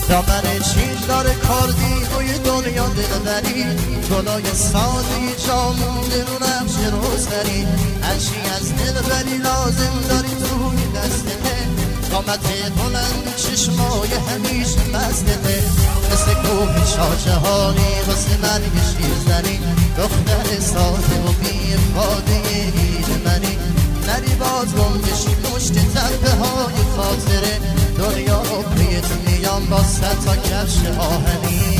دامن چین داره کردی توی دنیا دلبری گلای سادی جا مونده رو نقش روزبری هرچی از دلبری لازم داری توی دستته قامت بلند چشمای همیشه مستته مثل کوه شاهجهانی واسه من یه شیر زنی دختر ساده و بی افاده عید منی نری باز گم بشی پشت تپه های خاطره دنیا رو پیت میام با 100 تا کفش آهنی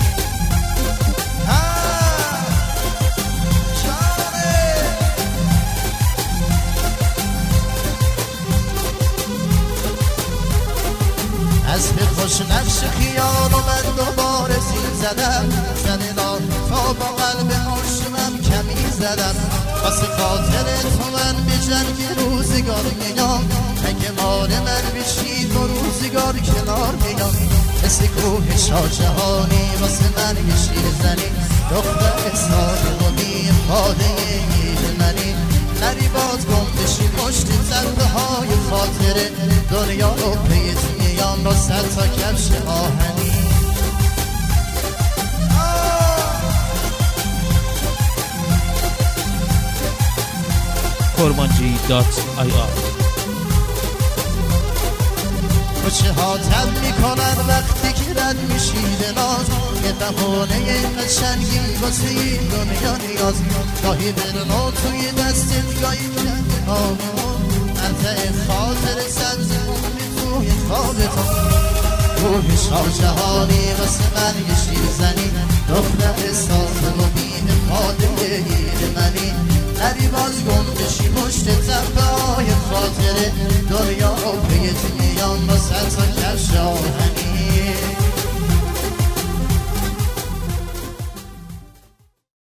از به خوش نقش خیال و من دوباره زیر زدم زنیلا تا با قلب عاشقم کمی زدم واسه خاطر تو من به جنگ روزگار میام اگه مال من بشی تو روزگار کنار میام مثل کوه شاهجهانی واسه من یه شیر زنی دختر ساده و بی افاده عید منی نری باز گم بشی پشت تپه های خاطره دنیا رو پیت میام با 100 تا کفش آهنی kurmanji.ir کوچه ها تب میکنن وقتی که رد میشی به ناز یه بهانه قشنگی واسه این دنیا نیاز گاهی برنو توی دستت گاهی کردی آمون منطقه خاطر سبز مومی توی خوابتون کوه شاهجهانی واسه من یه شیر زنی دختر ساده و بی افاده عید منی نری باز گم بشی پشت تپه های خاطره دنیا رو پیت میام با 100 تا کفش آهنی